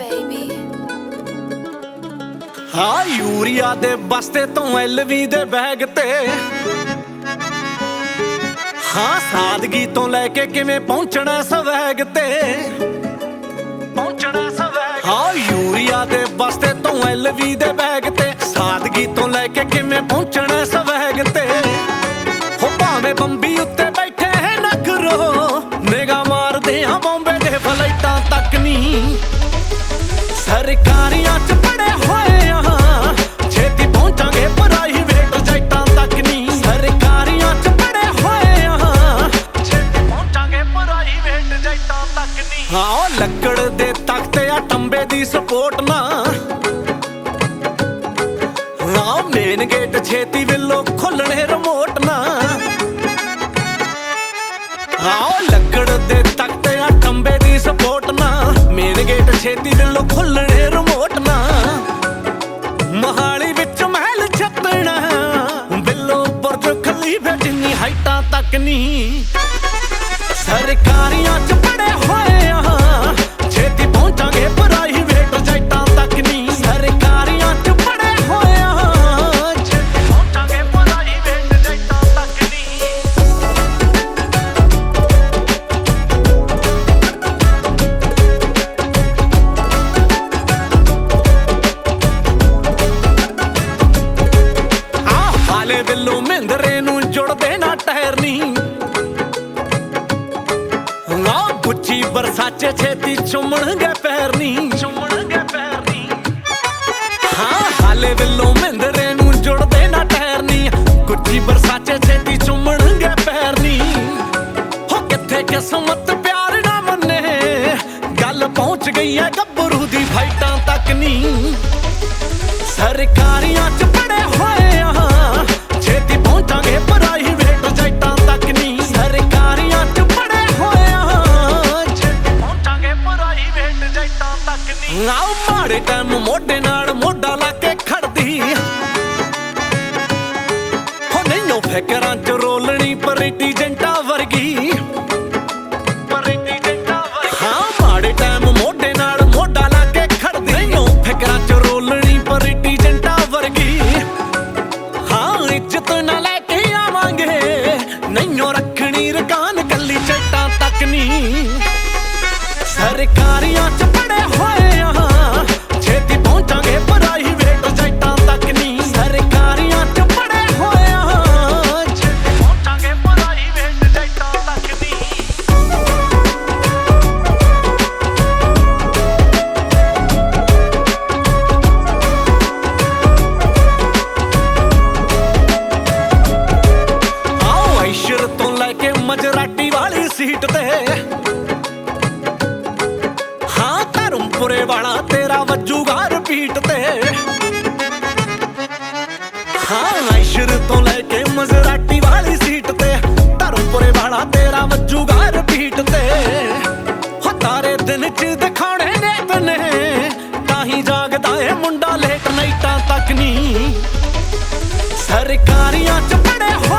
ਹਾਂ ਯੂਰੀਆ ਦੇ ਬਸਤੇ ਤੋਂ LV ਦੇ ਬੈਗ ਤੇ ਹਾਂ ਸਾਦਗੀ ਤੋਂ ਲੈ ਕੇ ਕਿਵੇਂ ਪਹੁੰਚਣਾ ਸਵੈਗ ਤੇ ਹਾਂ ਯੂਰੀਆ ਦੇ ਬਸਤੇ ਤੋਂ LV ਦੇ ਬੈਗ ਤੇ ਸਾਦਗੀ ਤੋਂ ਲੈ ਕੇ ਕਿਵੇਂ ਪਹੁੰਚਣਾ ਸਵੈਗ ਤੇ ਹੋ ਭਾਵੇਂ ਬੰਬੀ ਉੱਤੇ ਬੈਠੇ ਨਖਰੋ ਨਿਗਾਹ ਮਾਰਦੇ ਆ ਬੰਬੇ ਦੇ ਫਲਾਈਟਾਂ ਤੱਕ ਨਹੀਂ ਸਰਕਾਰੀਆਂ ਚ ਪੜੇ ਹੋਏ ਆ ਛੇਤੀ ਪਹੁੰਚਾਂਗੇ ਪ੍ਰਾਈਵੇਟ ਜੈਟਾਂ ਤੱਕ ਨਹੀਂ ਸਰਕਾਰੀਆਂ ਚ ਪੜੇ ਹੋਏ ਆ ਛੇਤੀ ਪਹੁੰਚਾਂਗੇ ਪ੍ਰਾਈਵੇਟ ਜੈਟਾਂ ਤੱਕ ਨਹੀਂ ਹਾਂ ਲੱਕੜ ਦੇ ਤਖਤੇ ਆ ਟੰਬੇ ਦੀ ਸਪੋਰਟ ਨਾ ਹਾਂ ਮੇਨ ਗੇਟ ਛੇਤੀ ਵੱਲੋਂ ਖੁੱਲਣੇ ਰਿਮੋਟ ਨਾ ਹਾਂ ਲੱਕੜ ਦੇ ਤਖਤੇ ਆ ਟੰਬੇ ਦੀ ਸਪੋਰਟ ਨਾ ਮੇਨ ਗੇਟ ਛੇਤੀ ਵੱਲੋਂ ਖੁੱਲਣੇ ਰਿਮੋਟ ਨਾ ਮਹਾਲੀ ਵਿੱਚ ਮਹਿਲ ਛੱਤਣਾ ਬਿੱਲੋ ਬੁਰਜ ਖਲੀਫੇ ਜਿੰਨੀ ਹਾਈਟਾਂ ਤੱਕ ਨਹੀਂ ਸਰਕਾਰੀਆਂ ਚ ਪੜੇ ਹੋਏ ਆ ਛੇਤੀ ਪਹੁੰਚਾਂਗੇ ਪ੍ਰਾਈਵੇਟ ਜੈਟਾਂ ਤੱਕ ਨਹੀਂ ਸਰਕਾਰੀਆਂ ਚ ਪੜੇ ਹੋਏ ਆ ਛੇਤੀ ਪਹੁੰਚਾਂਗੇ ਪ੍ਰਾਈਵੇਟ ਜੈਟਾਂ ਤੱਕ ਨਹੀਂ ਹਾਲੇ ਵੱਲੋਂ ਮਹਿੰਦਰੇ ਨੂੰ ਜੁੜਦੇ ਨਾ ਟਾਇਰ ਨਹੀਂ ਗੁੱਚੀ ਬਰਸਾਚੇ ਛੇਤੀ ਚੁੰਮਣਗੇ ਪੈਰ ਨਹੀਂ ਹਾਂ ਹਾਲੇ ਵੱਲੋਂ ਮਹਿੰਦਰੇ ਨੂੰ ਜੁੜਦੇ ਨਾ ਟਾਇਰ ਨਹੀਂ ਗੁੱਚੀ ਬਰਸਾਚੇ ਛੇਤੀ ਚੁੰਮਣਗੇ ਪੈਰ ਨਹੀਂ ਹੋ ਕਿੱਥੇ ਕਿਸਮਤ ਪਿਆਰ ਨਾ ਮੰਨੇ ਗੱਲ ਪਹੁੰਚ ਗਈ ਹੈ ਗੱਭਰੂ ਦੀ ਫਾਈਟਾਂ ਤੱਕ ਨਹੀਂ ਸਰਕਾਰੀਆਂ ਚ ਪੜੇ ਹੋਏ ਆ ਛੇਤੀ ਪਹੁੰਚਾਂਗੇ ਪ੍ਰਾਈਵੇਟ ਜੈਟਾਂ ਤੱਕ ਨਹੀਂ ਸਰਕਾਰੀਆਂ ਚ ਪੜੇ ਹੋਏ ਆ ਛੇਤੀ ਪਹੁੰਚਾਂਗੇ ਪ੍ਰਾਈਵੇਟ ਜੈਟਾਂ ਤੱਕ ਨਹੀਂ ਆਓ ਮਾੜੇ ਟਾਈਮ ਮੋਢੇ ਨਾਲ ਮੋਢਾ ਲਾ ਕੇ ਖੜਦੀ ਹੋ ਨਹੀਂਓ ਫਿਕਰਾਂ ਚ ਰੋਲਣੀ ਪਰੇਟੀ ਜੰਟਾ ਵਰਗੀ ਹਾਂ ਮਾੜੇ ਟਾਈਮ ਮੋਢੇ ਨਾਲ ਮੋਢਾ ਲਾ ਕੇ ਖੜਦੀ ਨਹੀਂਓ ਫਿਕਰਾਂ ਚ ਰੋਲਣੀ ਪਰੇਟੀ ਜੰਟਾ ਵਰਗੀ ਹਾਂ ਇੱਜ਼ਤ ਨਾ ਲੈ ਕੇ ਆਵਾਂਗੇ ਨਹੀਂਓ ਰੱਖਣੀ ਰਕਾਨ ਕੱਲੀ ਜੈਟਾਂ ਤੱਕ ਨਹੀਂ ਸਰਕਾਰੀਆਂ ਚ ਪੜੇ ਹੋਏ ਆ ਛੇਤੀ ਪਹੁੰਚਾਂਗੇ ਪ੍ਰਾਈਵੇਟ ਜੈਟਾਂ ਤੱਕ ਨਹੀਂ ਸਰਕਾਰੀਆਂ ਚ ਪੜੇ ਹੋਏ ਆ ਛੇਤੀ ਪਹੁੰਚਾਂਗੇ ਪ੍ਰਾਈਵੇਟ ਜੈਟਾਂ ਤੱਕ ਨਹੀਂ ਆਓ ਐਸ਼ਰ ਤੋਂ ਲੈ ਕੇ ਮਜਰਾਟੀ ਵਾਲੀ ਸੀਟ ਤੇ ਹਾਂ ਧਰਮਪੁਰੇ ਵਾਲਾ ਤੇਰਾ ਵੱਜੂਗਾ ਰਿਪੀਟ ਤੇ ਹਾਂ ਐਸ਼ਰ ਤੋਂ ਲੈ ਕੇ ਮਜਰਾਟੀ ਵਾਲੀ ਸੀਟ ਤੇ ਧਰਮਪੁਰੇ ਵਾਲਾ ਤੇਰਾ ਵੱਜੂਗਾ ਰਿਪੀਟ ਤੇ ਹੋ ਤਾਰੇ ਦਿਨ ਚ ਦਿਖਾਉਣੇ ਨੇ ਤਨੇ ਤਾਂ ਹੀ ਜਾਗਦਾ ਏ ਮੁੰਡਾ ਲੇਟ ਨਾਈਟਾਂ ਤੱਕ ਨਹੀਂ ਸਰਕਾਰੀਆਂ ਚ ਪੜੇ